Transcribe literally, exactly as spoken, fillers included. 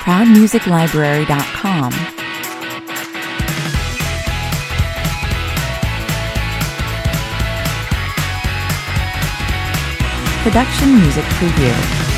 proud music library dot com. Production Music Preview.